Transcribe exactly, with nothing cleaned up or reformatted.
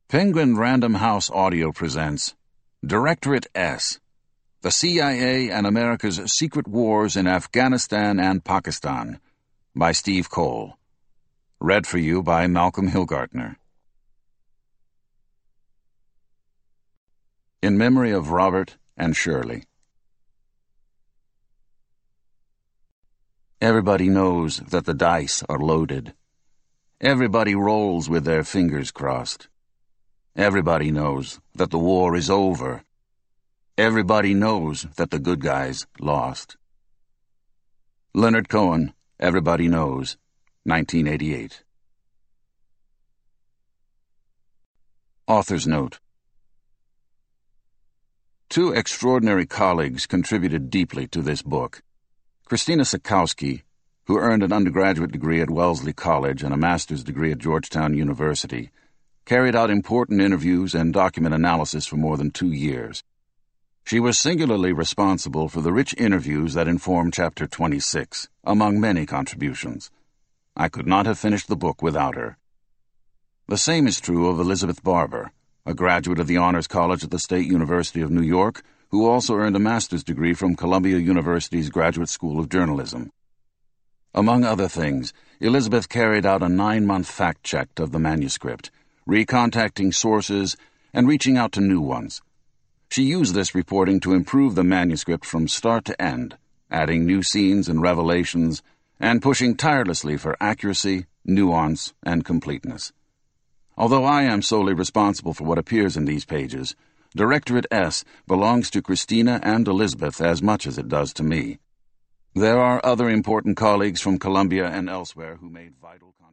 Penguin Random House Audio presents Directorate S, The C I A and America's Secret Wars in Afghanistan and Pakistan, by Steve Cole. Read for you by Malcolm Hillgartner. In memory of Robert and Shirley. Everybody knows that the dice are loaded. Everybody rolls with their fingers crossed. Everybody knows that the war is over. Everybody knows that the good guys lost. Leonard Cohen, Everybody Knows, nineteen eighty-eight. Author's Note. Two extraordinary colleagues contributed deeply to this book. Christina Sikowski, who earned an undergraduate degree at Wellesley College and a master's degree at Georgetown University, carried out important interviews and document analysis for more than two years. She was singularly responsible for the rich interviews that inform Chapter twenty-six, among many contributions. I could not have finished the book without her. The same is true of Elizabeth Barber, a graduate of the Honors College at the State University of New York, who also earned a master's degree from Columbia University's Graduate School of Journalism. Among other things, Elizabeth carried out a nine-month fact-check of the manuscript, recontacting sources and reaching out to new ones. She used this reporting to improve the manuscript from start to end, adding new scenes and revelations, and pushing tirelessly for accuracy, nuance, and completeness. Although I am solely responsible for what appears in these pages, Directorate S belongs to Christina and Elizabeth as much as it does to me. There are other important colleagues from Columbia and elsewhere who made vital contributions.